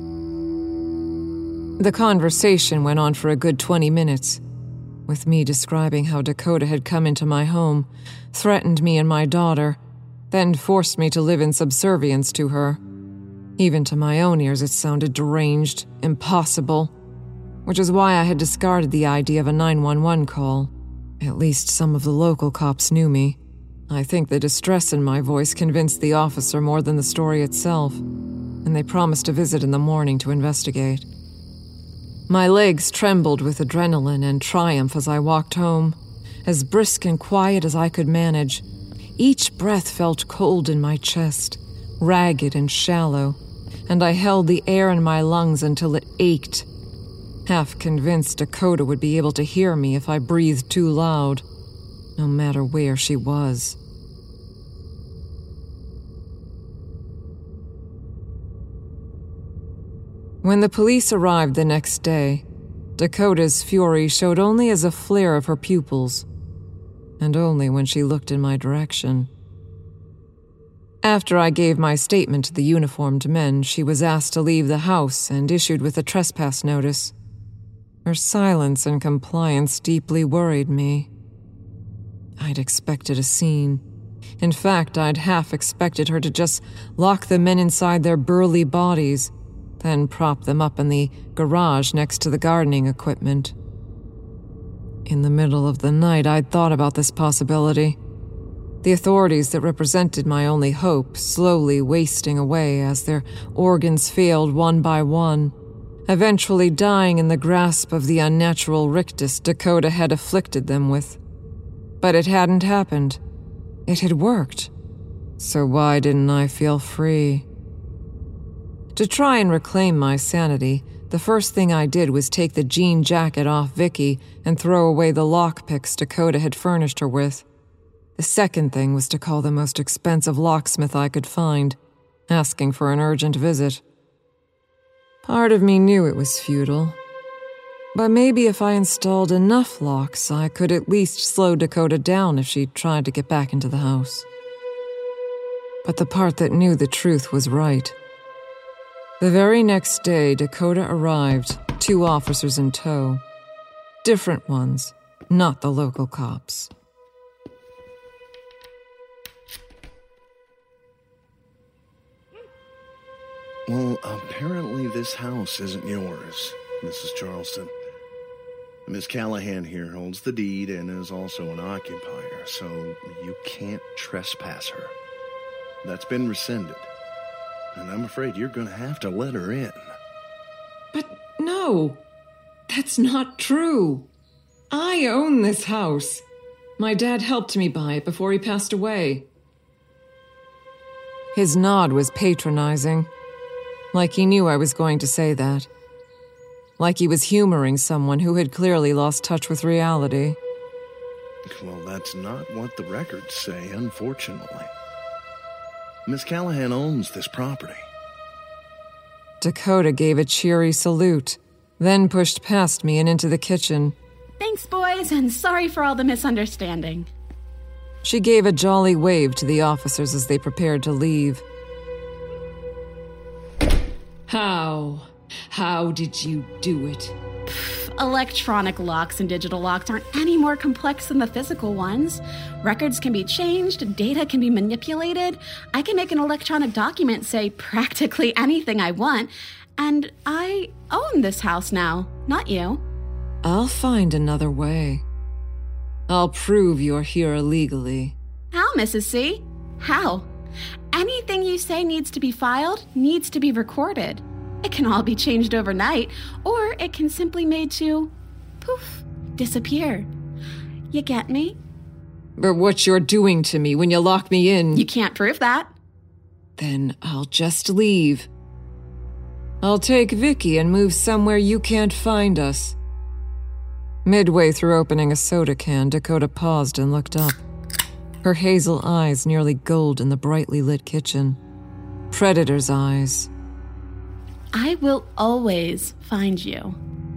The conversation went on for a good 20 minutes, with me describing how Dakota had come into my home, threatened me and my daughter, then forced me to live in subservience to her. Even to my own ears, it sounded deranged, impossible, which is why I had discarded the idea of a 911 call. At least some of the local cops knew me. I think the distress in my voice convinced the officer more than the story itself, and they promised a visit in the morning to investigate. My legs trembled with adrenaline and triumph as I walked home, as brisk and quiet as I could manage. Each breath felt cold in my chest, ragged and shallow, and I held the air in my lungs until it ached, half convinced Dakota would be able to hear me if I breathed too loud, no matter where she was. When the police arrived the next day, Dakota's fury showed only as a flare of her pupils, and only when she looked in my direction. After I gave my statement to the uniformed men, she was asked to leave the house and issued with a trespass notice. Her silence and compliance deeply worried me. I'd expected a scene. In fact, I'd half expected her to just lock the men inside their burly bodies, then prop them up in the garage next to the gardening equipment. In the middle of the night, I'd thought about this possibility. The authorities that represented my only hope slowly wasting away as their organs failed one by one, eventually dying in the grasp of the unnatural rictus Dakota had afflicted them with. But it hadn't happened. It had worked. So why didn't I feel free? To try and reclaim my sanity, the first thing I did was take the jean jacket off Vicky and throw away the lockpicks Dakota had furnished her with. The second thing was to call the most expensive locksmith I could find, asking for an urgent visit. Part of me knew it was futile, but maybe if I installed enough locks, I could at least slow Dakota down if she tried to get back into the house. But the part that knew the truth was right. The very next day, Dakota arrived, 2 officers in tow. Different ones, not the local cops. Well, apparently this house isn't yours, Mrs. Charleston. Miss Callahan here holds the deed and is also an occupier, so you can't trespass her. That's been rescinded, and I'm afraid you're going to have to let her in. But no, that's not true. I own this house. My dad helped me buy it before he passed away. His nod was patronizing, like he knew I was going to say that. Like he was humoring someone who had clearly lost touch with reality. Well, that's not what the records say, unfortunately. Miss Callahan owns this property. Dakota gave a cheery salute, then pushed past me and into the kitchen. Thanks, boys, and sorry for all the misunderstanding. She gave a jolly wave to the officers as they prepared to leave. How How did you do it? Electronic locks and digital locks aren't any more complex than the physical ones. Records can be changed, data can be manipulated. I can make an electronic document say practically anything I want, and I own this house now, not you. I'll find another way. I'll prove you're here illegally. How, Mrs. C? How? Anything you say needs to be filed, needs to be recorded. It can all be changed overnight, or it can simply made to, poof, disappear. You get me? But what you're doing to me when you lock me in... You can't prove that. Then I'll just leave. I'll take Vicky and move somewhere you can't find us. Midway through opening a soda can, Dakota paused and looked up. Her hazel eyes nearly gold in the brightly lit kitchen. Predator's eyes. I will always find you.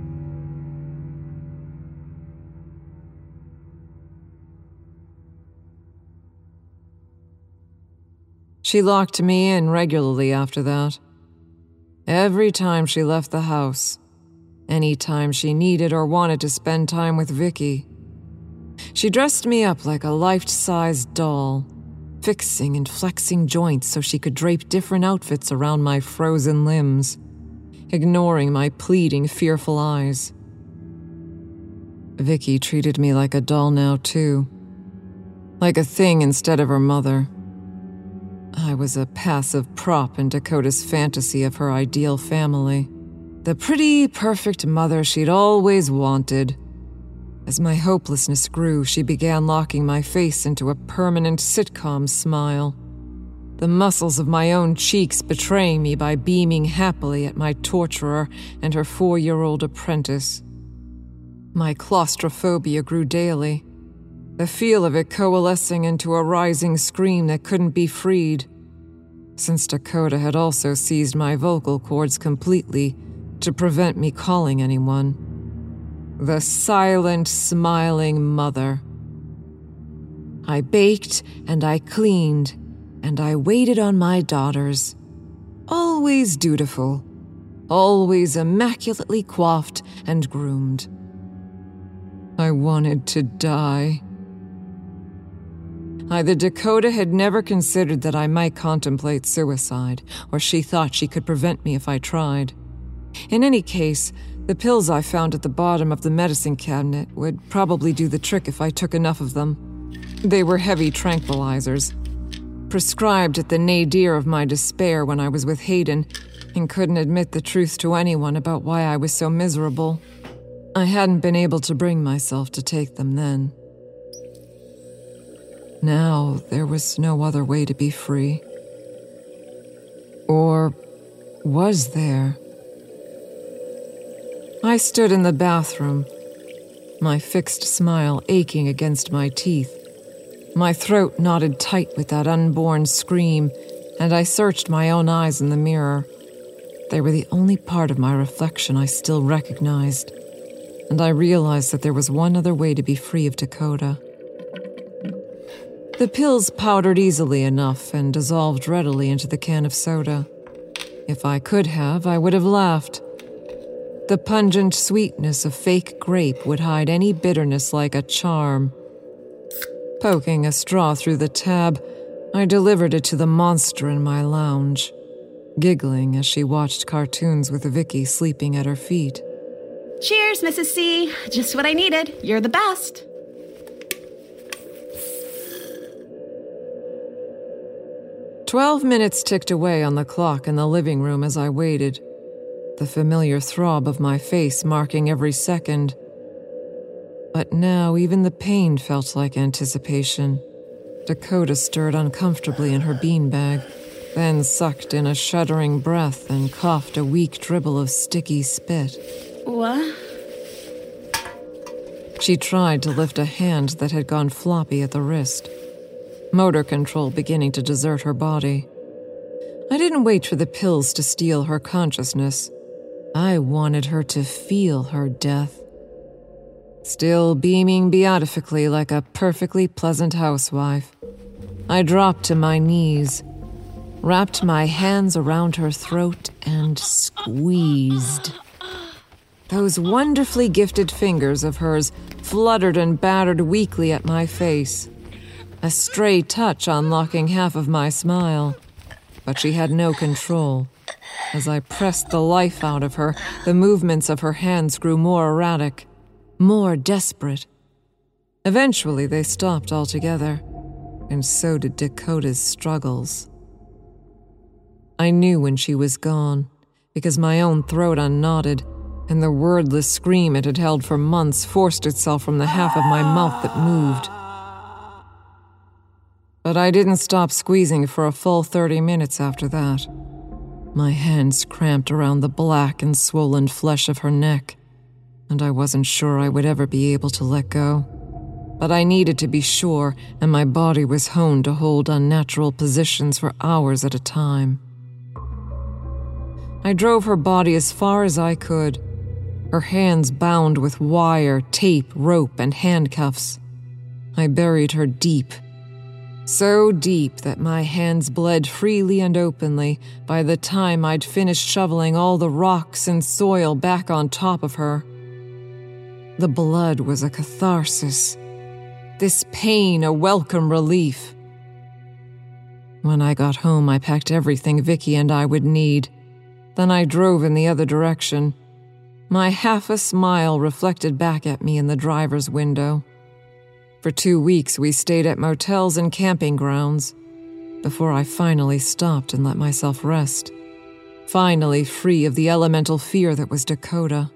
She locked me in regularly after that. Every time she left the house. Any time she needed or wanted to spend time with Vicky. She dressed me up like a life-sized doll, fixing and flexing joints so she could drape different outfits around my frozen limbs, ignoring my pleading, fearful eyes. Vicky treated me like a doll now, too. Like a thing instead of her mother. I was a passive prop in Dakota's fantasy of her ideal family. The pretty, perfect mother she'd always wanted. As my hopelessness grew, she began locking my face into a permanent sitcom smile. The muscles of my own cheeks betraying me by beaming happily at my torturer and her 4-year-old apprentice. My claustrophobia grew daily, the feel of it coalescing into a rising scream that couldn't be freed, since Dakota had also seized my vocal cords completely to prevent me calling anyone. The silent, smiling mother. I baked and I cleaned, and I waited on my daughters. Always dutiful, always immaculately coiffed and groomed. I wanted to die. Either Dakota had never considered that I might contemplate suicide, or she thought she could prevent me if I tried. In any case, the pills I found at the bottom of the medicine cabinet would probably do the trick if I took enough of them. They were heavy tranquilizers, prescribed at the nadir of my despair when I was with Hayden and couldn't admit the truth to anyone about why I was so miserable. I hadn't been able to bring myself to take them then. Now, there was no other way to be free. Or was there? I stood in the bathroom, my fixed smile aching against my teeth. My throat knotted tight with that unborn scream, and I searched my own eyes in the mirror. They were the only part of my reflection I still recognized, and I realized that there was one other way to be free of Dakota. The pills powdered easily enough and dissolved readily into the can of soda. If I could have, I would have laughed. The pungent sweetness of fake grape would hide any bitterness like a charm. Poking a straw through the tab, I delivered it to the monster in my lounge, giggling as she watched cartoons with Vicky sleeping at her feet. Cheers, Mrs. C. Just what I needed. You're the best. "12 minutes ticked away on the clock in the living room as I waited, the familiar throb of my face marking every second. But now even the pain felt like anticipation. Dakota stirred uncomfortably in her beanbag, then sucked in a shuddering breath and coughed a weak dribble of sticky spit. What? She tried to lift a hand that had gone floppy at the wrist, motor control beginning to desert her body. I didn't wait for the pills to steal her consciousness. I wanted her to feel her death. Still beaming beatifically like a perfectly pleasant housewife, I dropped to my knees, wrapped my hands around her throat, and screamed. squeezed. Those wonderfully gifted fingers of hers fluttered and battered weakly at my face, a stray touch unlocking half of my smile. But she had no control. As I pressed the life out of her, the movements of her hands grew more erratic, more desperate. Eventually, they stopped altogether, and so did Dakota's struggles. I knew when she was gone, because my own throat unknotted, and the wordless scream it had held for months forced itself from the half of my mouth that moved. But I didn't stop squeezing for a full 30 minutes after that. My hands cramped around the black and swollen flesh of her neck, and I wasn't sure I would ever be able to let go. But I needed to be sure, and my body was honed to hold unnatural positions for hours at a time. I drove her body as far as I could, her hands bound with wire, tape, rope, and handcuffs. I buried her deep, so deep that my hands bled freely and openly by the time I'd finished shoveling all the rocks and soil back on top of her. The blood was a catharsis, this pain a welcome relief. When I got home, I packed everything Vicky and I would need. Then I drove in the other direction, my half a smile reflected back at me in the driver's window. For 2 weeks, we stayed at motels and camping grounds before I finally stopped and let myself rest, finally free of the elemental fear that was Dakota.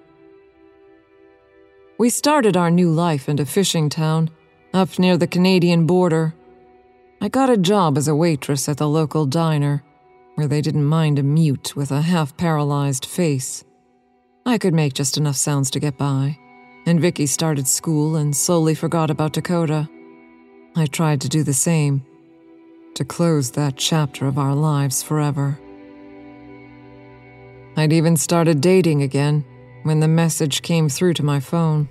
We started our new life in a fishing town up near the Canadian border. I got a job as a waitress at the local diner, where they didn't mind a mute with a half-paralyzed face. I could make just enough sounds to get by, and Vicky started school and slowly forgot about Dakota. I tried to do the same, to close that chapter of our lives forever. I'd even started dating again when the message came through to my phone.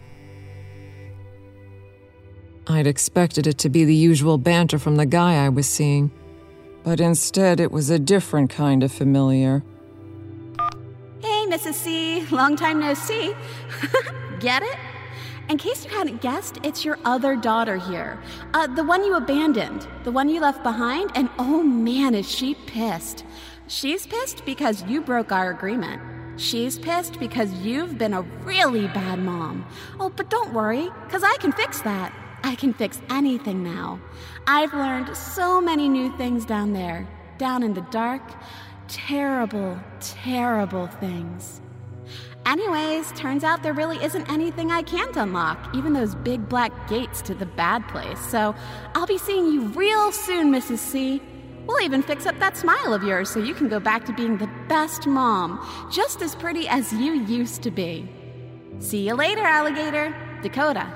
I'd expected it to be the usual banter from the guy I was seeing, but instead it was a different kind of familiar. Hey, Mrs. C. Long time no see. Get it? In case you hadn't guessed, it's your other daughter here. The one you abandoned. The one you left behind, and oh man, is she pissed. She's pissed because you broke our agreement. She's pissed because you've been a really bad mom. Oh, but don't worry, because I can fix that. I can fix anything now. I've learned so many new things down there, down in the dark. Terrible, terrible things. Anyways, turns out there really isn't anything I can't unlock, even those big black gates to the bad place. So I'll be seeing you real soon, Mrs. C. We'll even fix up that smile of yours so you can go back to being the best mom, just as pretty as you used to be. See you later, alligator. Dakota.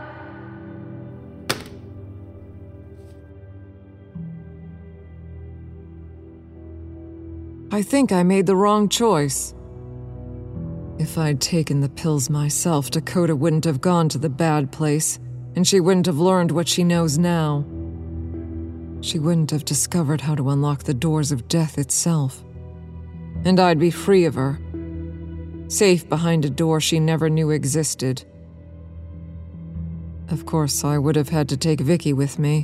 I think I made the wrong choice. If I'd taken the pills myself, Dakota wouldn't have gone to the bad place, and she wouldn't have learned what she knows now. She wouldn't have discovered how to unlock the doors of death itself. And I'd be free of her, safe behind a door she never knew existed. Of course, I would have had to take Vicky with me.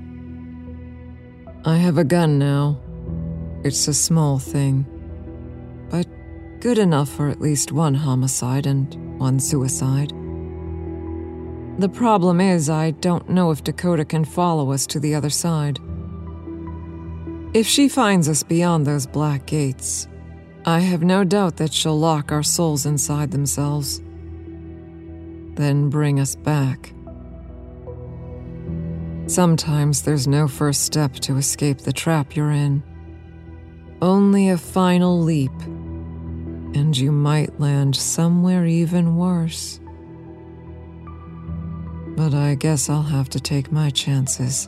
I have a gun now. It's a small thing, but good enough for at least one homicide and one suicide. The problem is, I don't know if Dakota can follow us to the other side. If she finds us beyond those black gates, I have no doubt that she'll lock our souls inside themselves, then bring us back. Sometimes there's no first step to escape the trap you're in. Only a final leap, and you might land somewhere even worse. But I guess I'll have to take my chances.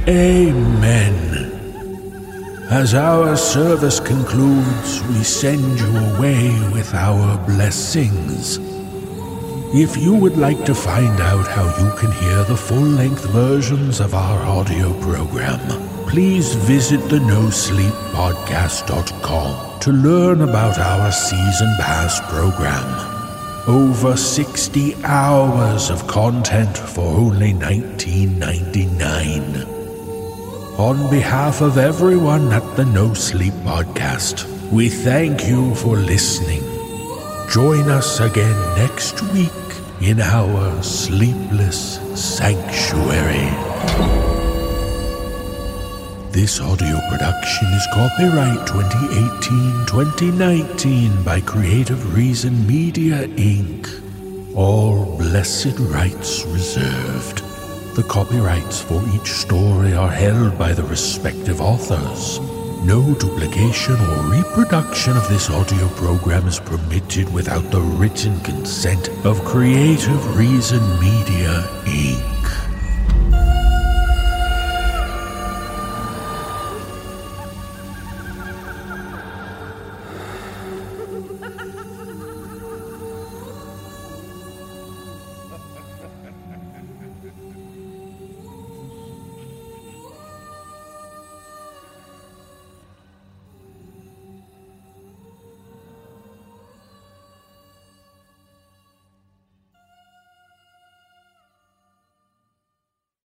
Amen. As our service concludes, we send you away with our blessings. If you would like to find out how you can hear the full-length versions of our audio program, please visit the NoSleepPodcast.com to learn about our Season Pass program. Over 60 hours of content for only $19.99. On behalf of everyone at the No Sleep Podcast, we thank you for listening. Join us again next week in our Sleepless Sanctuary. This audio production is copyright 2018-2019 by Creative Reason Media, Inc. All blessed rights reserved. The copyrights for each story are held by the respective authors. No duplication or reproduction of this audio program is permitted without the written consent of Creative Reason Media, Inc.